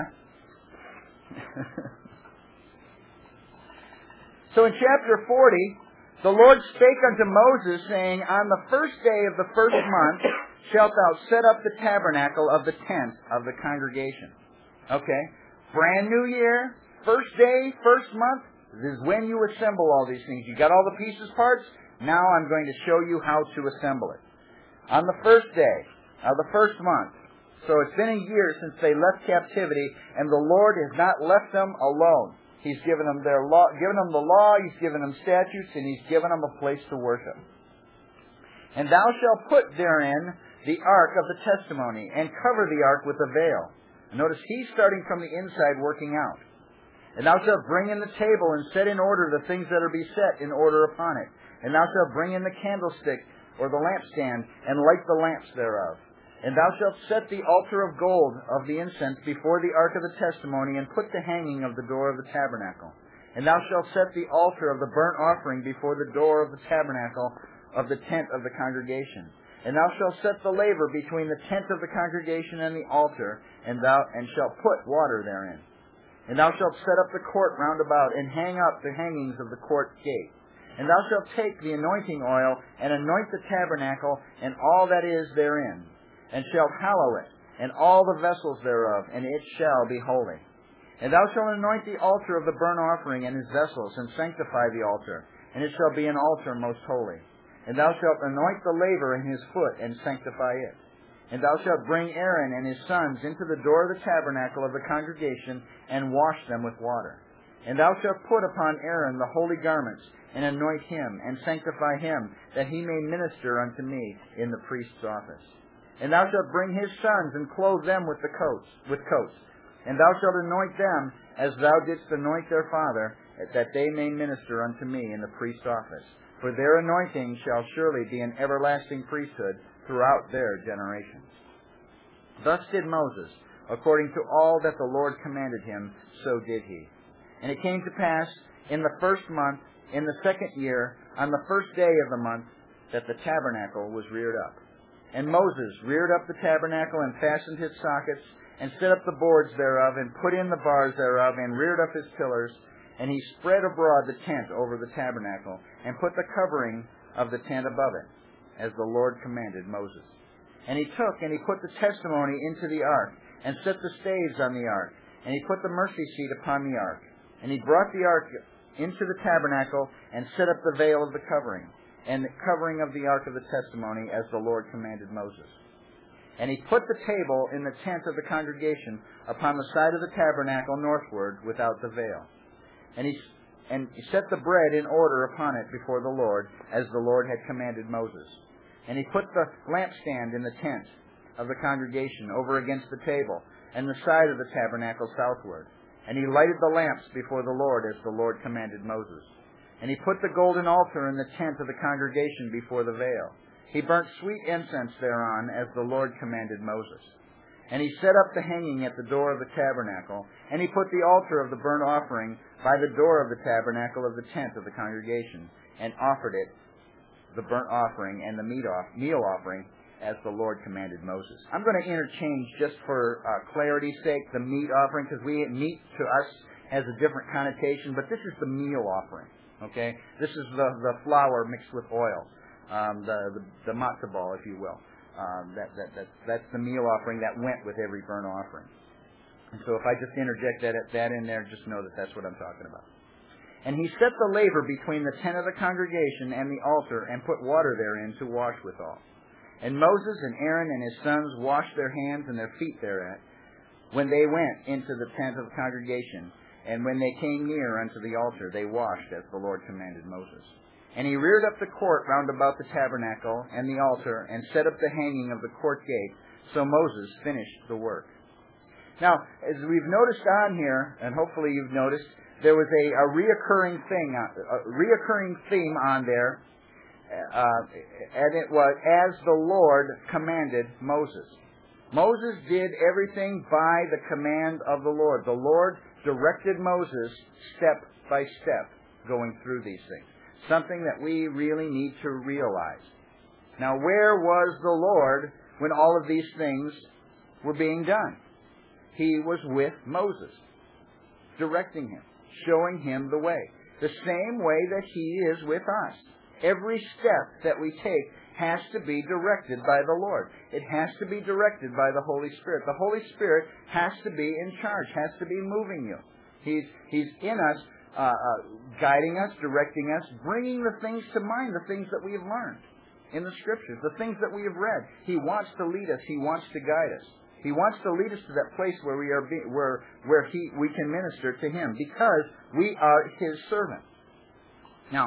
huh? So in chapter 40, the Lord spake unto Moses, saying, on the first day of the first month shalt thou set up the tabernacle of the tent of the congregation. Okay? Brand new year, first day, first month, this is when you assemble all these things. You got all the pieces, parts? Now I'm going to show you how to assemble it. On the first day of the first month, so it's been a year since they left captivity, and the Lord has not left them alone. He's given them their law, He's given them statutes, and He's given them a place to worship. And thou shalt put therein the ark of the testimony, and cover the ark with a veil. Notice He's starting from the inside working out. And thou shalt bring in the table, and set in order the things that are beset in order upon it. And thou shalt bring in the candlestick, or the lampstand, and light the lamps thereof. And thou shalt set the altar of gold of the incense before the ark of the testimony, and put the hanging of the door of the tabernacle. And thou shalt set the altar of the burnt offering before the door of the tabernacle of the tent of the congregation. And thou shalt set the laver between the tent of the congregation and the altar, and shalt put water therein. And thou shalt set up the court round about, and hang up the hangings of the court gate. And thou shalt take the anointing oil, and anoint the tabernacle, and all that is therein, and shalt hallow it, and all the vessels thereof, and it shall be holy. And thou shalt anoint the altar of the burnt offering and his vessels, and sanctify the altar. and it shall be an altar most holy. And thou shalt anoint the laver in his foot, and sanctify it. And thou shalt bring Aaron and his sons into the door of the tabernacle of the congregation, and wash them with water. And thou shalt put upon Aaron the holy garments, and anoint him, and sanctify him, that he may minister unto me in the priest's office. And thou shalt bring his sons, and clothe them with coats. And thou shalt anoint them, as thou didst anoint their father, that they may minister unto me in the priest's office. For their anointing shall surely be an everlasting priesthood throughout their generations. Thus did Moses, according to all that the Lord commanded him, so did he. And it came to pass in the first month, in the second year, on the first day of the month, that the tabernacle was reared up. And Moses reared up the tabernacle, and fastened his sockets, and set up the boards thereof, and put in the bars thereof, and reared up his pillars. And he spread abroad the tent over the tabernacle, and put the covering of the tent above it, as the Lord commanded Moses. And he took, and he put the testimony into the ark, and set the staves on the ark, and he put the mercy seat upon the ark. And he brought the ark into the tabernacle, and set up the veil of the covering, and the covering of the ark of the testimony, as the Lord commanded Moses. And he put the table in the tent of the congregation upon the side of the tabernacle northward, without the veil. And he set the bread in order upon it before the Lord, as the Lord had commanded Moses. And he put the lampstand in the tent of the congregation over against the table, and the side of the tabernacle southward. And he lighted the lamps before the Lord, as the Lord commanded Moses. And he put the golden altar in the tent of the congregation before the veil. He burnt sweet incense thereon, as the Lord commanded Moses. And he set up the hanging at the door of the tabernacle, and he put the altar of the burnt offering by the door of the tabernacle of the tent of the congregation, and offered it, the burnt offering and the meal offering, as the Lord commanded Moses. I'm going to interchange, just for clarity's sake, the meat offering, because meat to us has a different connotation, but this is the meal offering. Okay, this is the flour mixed with oil, the matzah ball, if you will. That's the meal offering that went with every burnt offering. And so if I just interject that in there, just know that that's what I'm talking about. And he set the laver between the tent of the congregation and the altar, and put water therein to wash withal. And Moses and Aaron and his sons washed their hands and their feet thereat, when they went into the tent of the congregation. And when they came near unto the altar, they washed, as the Lord commanded Moses. And he reared up the court round about the tabernacle and the altar, and set up the hanging of the court gate. So Moses finished the work. Now, as we've noticed on here, and hopefully you've noticed, there was a reoccurring theme on there, and it was, as the Lord commanded Moses. Moses did everything by the command of the Lord. The Lord directed Moses step by step going through these things. Something that we really need to realize. Now, where was the Lord when all of these things were being done? He was with Moses, directing him, showing him the way. The same way that he is with us. Every step that we take has to be directed by the Lord. It has to be directed by the Holy Spirit. The Holy Spirit has to be in charge, has to be moving you. He's in us, guiding us, directing us, bringing the things to mind, the things that we have learned in the Scriptures, the things that we have read. He wants to lead us. He wants to guide us. He wants to lead us to that place where we are, we can minister to Him, because we are His servants. Now,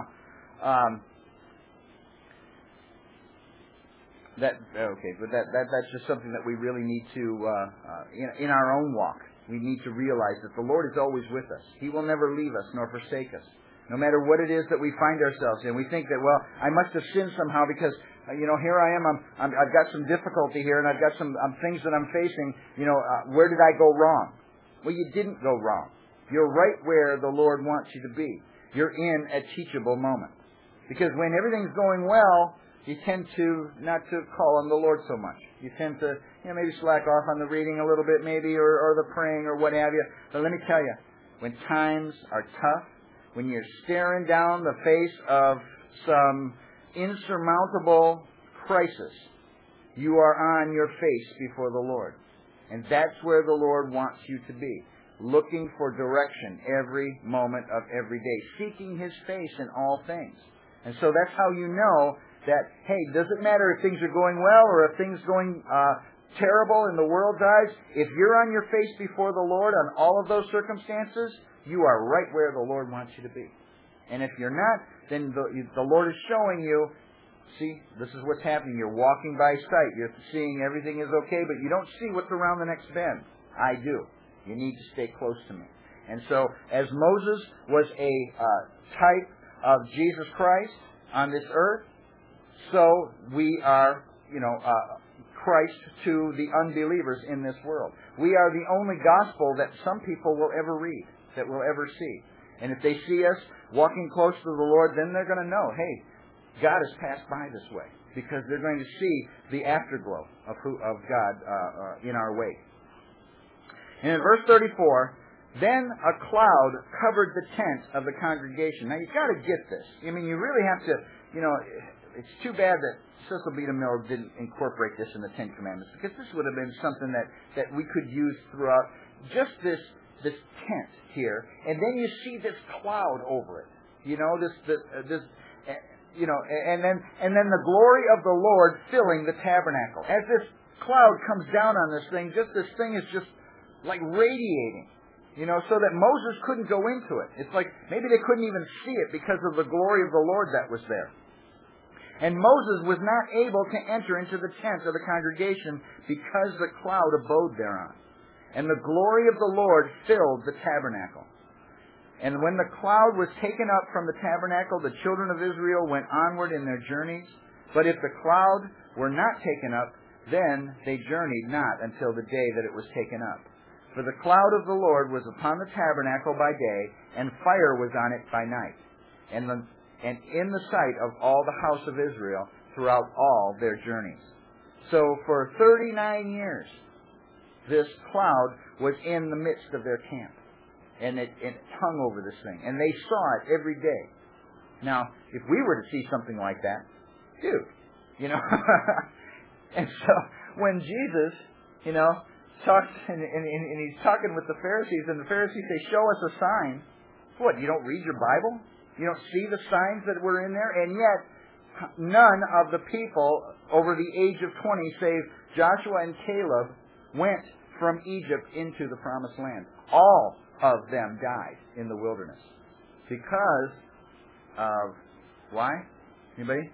that's just something that we really need to, in our own walk, we need to realize that the Lord is always with us. He will never leave us nor forsake us. No matter what it is that we find ourselves in, we think that, well, I must have sinned somehow because, here I am, I've got some difficulty here, and I've got some things that I'm facing. Where did I go wrong? Well, you didn't go wrong. You're right where the Lord wants you to be. You're in a teachable moment. Because when everything's going well, you tend to not to call on the Lord so much. You tend to, maybe slack off on the reading a little bit, maybe, or the praying, or what have you. But let me tell you, when times are tough, when you're staring down the face of some insurmountable crisis, you are on your face before the Lord. And that's where the Lord wants you to be. looking for direction every moment of every day, seeking His face in all things. And so that's how you know that, hey, doesn't matter if things are going well or if things are going terrible in the world's eyes. If you're on your face before the Lord on all of those circumstances, you are right where the Lord wants you to be. And if you're not, then the Lord is showing you, see, this is what's happening. You're walking by sight. You're seeing everything is okay, but you don't see what's around the next bend. I do. You need to stay close to me. And so, as Moses was a type of Jesus Christ on this earth, so we are, Christ to the unbelievers in this world. We are the only gospel that some people will ever read, that will ever see. And if they see us walking close to the Lord, then they're going to know, hey, God has passed by this way, because they're going to see the afterglow of God in our wake. And in verse 34, then a cloud covered the tent of the congregation. Now, you've got to get this. I mean, you really have to, it's too bad that Cecil B. DeMille didn't incorporate this in the Ten Commandments, because this would have been something that we could use throughout just this tent here. And then you see this cloud over it. And then the glory of the Lord filling the tabernacle. As this cloud comes down on this thing is just like radiating, so that Moses couldn't go into it. It's like maybe they couldn't even see it because of the glory of the Lord that was there. And Moses was not able to enter into the tent of the congregation because the cloud abode thereon. And the glory of the Lord filled the tabernacle. And when the cloud was taken up from the tabernacle, the children of Israel went onward in their journeys. But if the cloud were not taken up, then they journeyed not until the day that it was taken up. For the cloud of the Lord was upon the tabernacle by day, and fire was on it by night. And in the sight of all the house of Israel throughout all their journeys. So for 39 years, this cloud was in the midst of their camp. And it hung over this thing. And they saw it every day. Now, if we were to see something like that, dude, And so, when Jesus, talks, and he's talking with the Pharisees, and the Pharisees say, show us a sign. What, you don't read your Bible? You don't see the signs that were in there? And yet, none of the people over the age of 20, save Joshua and Caleb, went from Egypt into the Promised Land. All of them died in the wilderness. Because of, why? Anybody?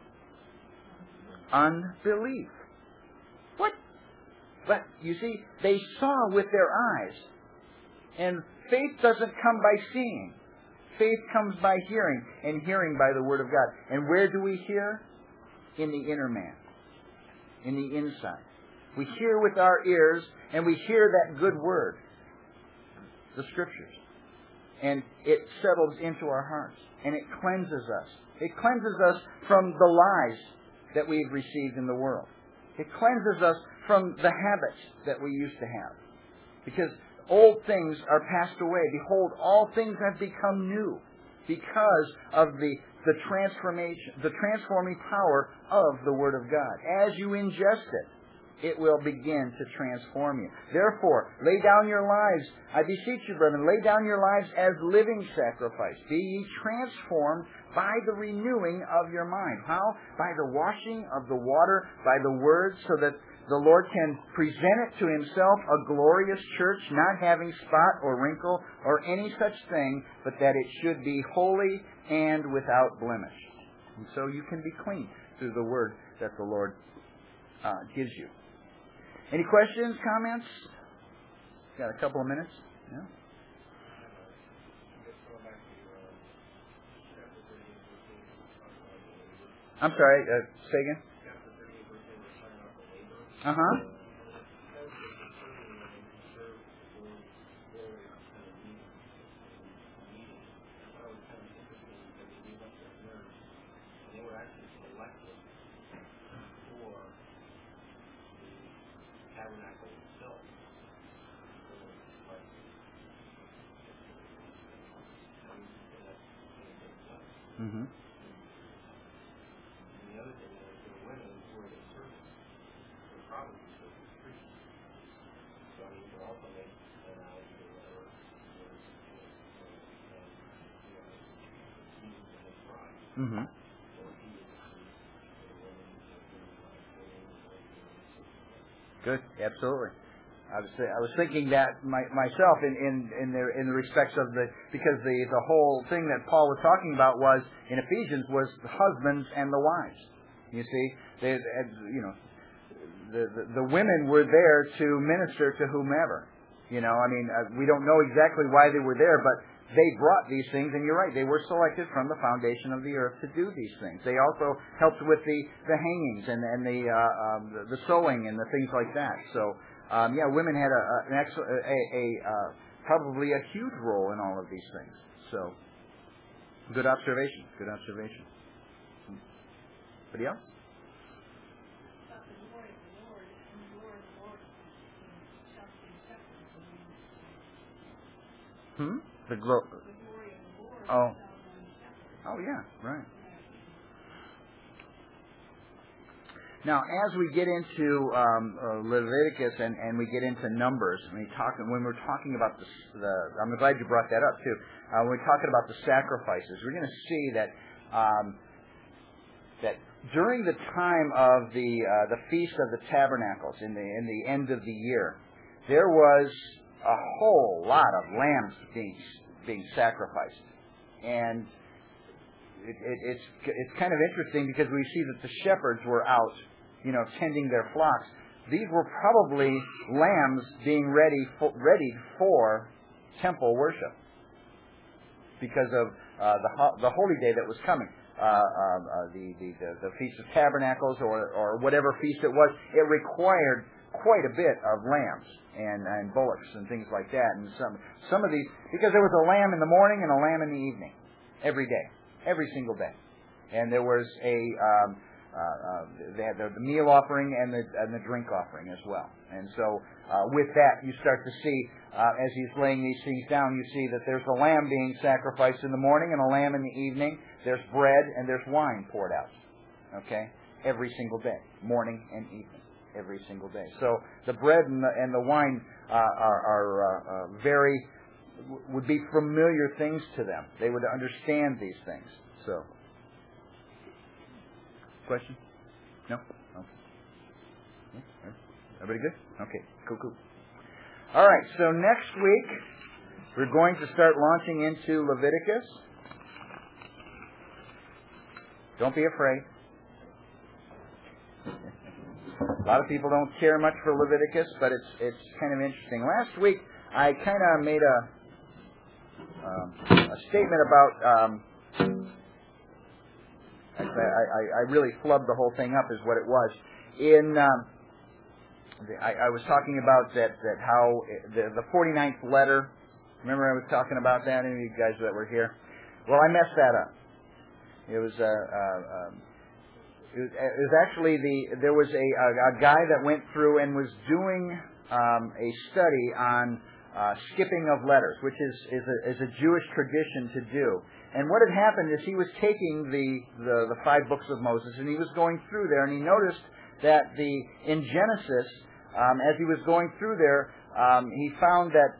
Unbelief. What? But, you see, they saw with their eyes. And faith doesn't come by seeing. Faith comes by hearing, and hearing by the Word of God. And where do we hear? In the inner man. In the inside. We hear with our ears, and we hear that good Word. The Scriptures. And it settles into our hearts. And it cleanses us. It cleanses us from the lies that we've received in the world. It cleanses us from the habits that we used to have. Because old things are passed away. Behold, all things have become new. Because of the transformation, the transforming power of the Word of God. As you ingest it will begin to transform you. Therefore, lay down your lives. I beseech you, brethren, lay down your lives as living sacrifice. Be ye transformed by the renewing of your mind. How? By the washing of the water, by the Word, so that the Lord can present it to Himself a glorious church, not having spot or wrinkle or any such thing, but that it should be holy and without blemish. And so you can be clean through the Word that the Lord gives you. Any questions, comments? Got a couple of minutes? Yeah? I'm sorry, say again? Uh-huh. Mm-hmm. The other thing is the women who are the servants were probably the priests. So I mean, you can also make an analogy or whatever. Mm-hmm. Good, absolutely. I was thinking that myself in the respects of because the whole thing that Paul was talking about was in Ephesians was the husbands and the wives. You see, the women were there to minister to whomever. We don't know exactly why they were there, but they brought these things, and you're right, they were selected from the foundation of the earth to do these things. They also helped with the hangings and the sewing and the things like that. So, women had probably a huge role in all of these things. So, good observation. Good observation. Anybody else? The glory. Oh. Oh yeah, right. Now, as we get into Leviticus and we get into Numbers, when we're talking about I'm glad you brought that up too. When we're talking about the sacrifices, we're going to see that that during the time of the Feast of the Tabernacles in the end of the year, there was a whole lot of lambs being sacrificed, and it's kind of interesting because we see that the shepherds were out, tending their flocks. These were probably lambs being ready for temple worship because of the holy day that was coming, the Feast of Tabernacles or whatever feast it was. It required quite a bit of lambs and bullocks and things like that, and some of these, because there was a lamb in the morning and a lamb in the evening every day. Every single day, and there was they had the meal offering and the drink offering as well. And so, with that, you start to see as he's laying these things down, you see that there's a lamb being sacrificed in the morning and a lamb in the evening. There's bread and there's wine poured out. Okay, every single day, morning and evening, every single day. So the bread and the wine are very. Would be familiar things to them. They would understand these things. So, question? No? Okay. Everybody good? Okay. Cool. All right. So next week we're going to start launching into Leviticus. Don't be afraid. A lot of people don't care much for Leviticus, but it's kind of interesting. Last week I kind of made a statement about. I really flubbed the whole thing up, is what it was. I was talking about that how the 49th letter. Remember I was talking about that? Any of you guys that were here? Well, I messed that up. It was actually there was a guy that went through and was doing a study on skipping of letters, which is a Jewish tradition to do. And what had happened is he was taking the 5 books of Moses, and he was going through there, and he noticed that in Genesis, as he was going through there, he found that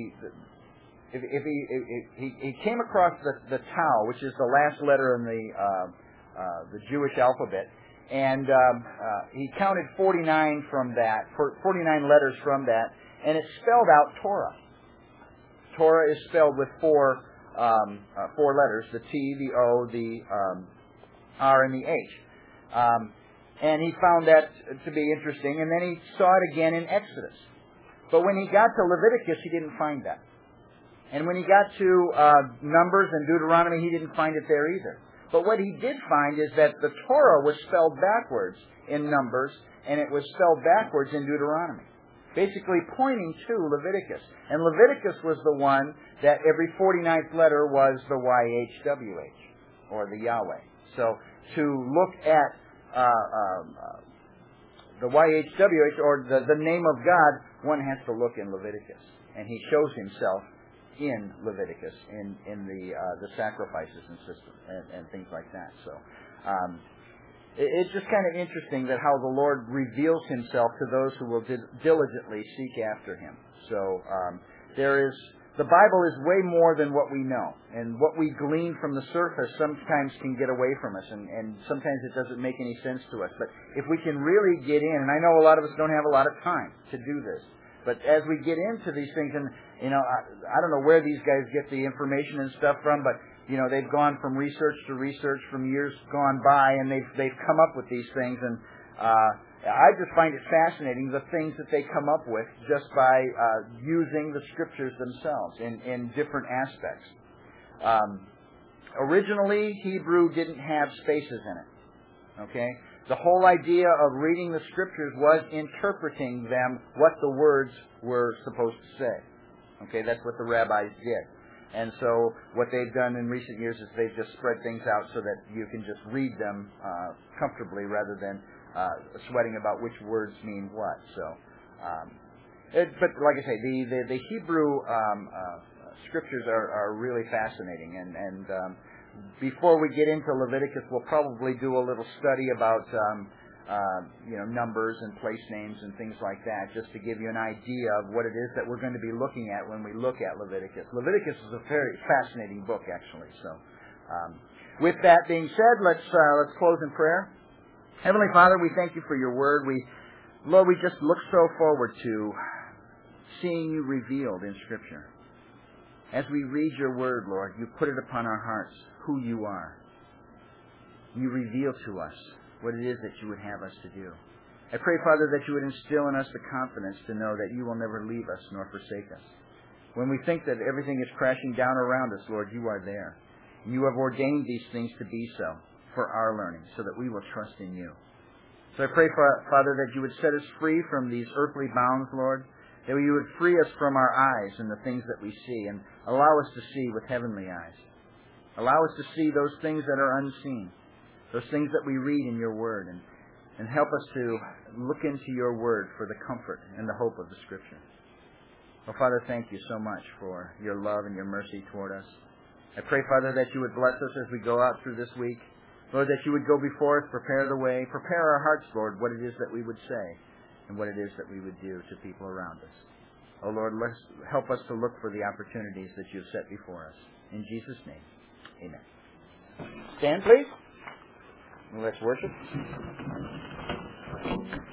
he came across the Tau, which is the last letter in the Jewish alphabet, and he counted 49 from that, 49 letters from that. And it spelled out Torah. Torah is spelled with 4 letters: the T, the O, the R, and the H. And he found that to be interesting. And then he saw it again in Exodus. But when he got to Leviticus, he didn't find that. And when he got to Numbers and Deuteronomy, he didn't find it there either. But what he did find is that the Torah was spelled backwards in Numbers, and it was spelled backwards in Deuteronomy, basically pointing to Leviticus. And Leviticus was the one that every 49th letter was the YHWH, or the Yahweh. So to look at the YHWH, or the name of God, one has to look in Leviticus. And he shows himself in Leviticus, in the sacrifices and system and things like that. So it's just kind of interesting that how the Lord reveals himself to those who will diligently seek after him. So there is the Bible is way more than what we know. And what we glean from the surface sometimes can get away from us, and sometimes it doesn't make any sense to us. But if we can really get in, and I know a lot of us don't have a lot of time to do this, but as we get into these things, and I don't know where these guys get the information and stuff from, but they've gone from research to research from years gone by, and they've come up with these things, and I just find it fascinating, the things that they come up with just by using the Scriptures themselves in different aspects. Originally, Hebrew didn't have spaces in it. Okay? The whole idea of reading the Scriptures was interpreting them, what the words were supposed to say. Okay? That's what the rabbis did. And so what they've done in recent years is they've just spread things out so that you can just read them comfortably rather than sweating about which words mean what. So, but like I say, the Hebrew Scriptures are really fascinating. And before we get into Leviticus, we'll probably do a little study about numbers and place names and things like that, just to give you an idea of what it is that we're going to be looking at when we look at Leviticus. Leviticus is a very fascinating book, actually. So, with that being said, let's close in prayer. Heavenly Father, we thank you for your word. Lord, we just look so forward to seeing you revealed in Scripture. As we read your word, Lord, you put it upon our hearts who you are. You reveal to us what it is that you would have us to do. I pray, Father, that you would instill in us the confidence to know that you will never leave us nor forsake us. When we think that everything is crashing down around us, Lord, you are there. And you have ordained these things to be so for our learning, so that we will trust in you. So I pray, Father, that you would set us free from these earthly bounds, Lord, that you would free us from our eyes and the things that we see, and allow us to see with heavenly eyes. Allow us to see those things that are unseen, those things that we read in your word, and help us to look into your word for the comfort and the hope of the Scripture. Oh, Father, thank you so much for your love and your mercy toward us. I pray, Father, that you would bless us as we go out through this week. Lord, that you would go before us, prepare the way, prepare our hearts, Lord, what it is that we would say and what it is that we would do to people around us. Oh, Lord, help us to look for the opportunities that you have set before us. In Jesus' name, amen. Stand, please. Let's worship.